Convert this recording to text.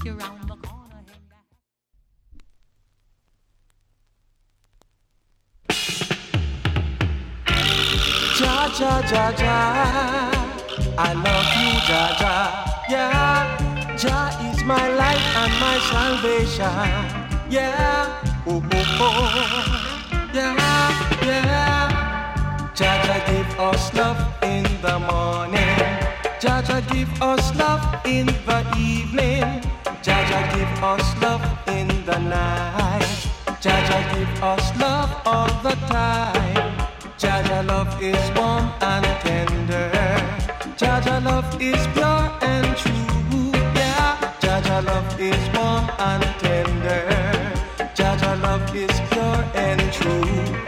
you round the corner. Ja, ja, ja, ja, I love you, ja, ja, yeah. Ja is my light and my salvation, yeah. Oh, oh, oh, yeah, yeah. Ja, ja, give us love in the morning. Ja, ja, give us love in the evening. Ja, ja, give us love in the night. Ja, ja, give us love all the time. Jaja love is warm and tender. Jaja love is pure and true. Yeah, Jaja love is warm and tender. Jaja love is pure and true.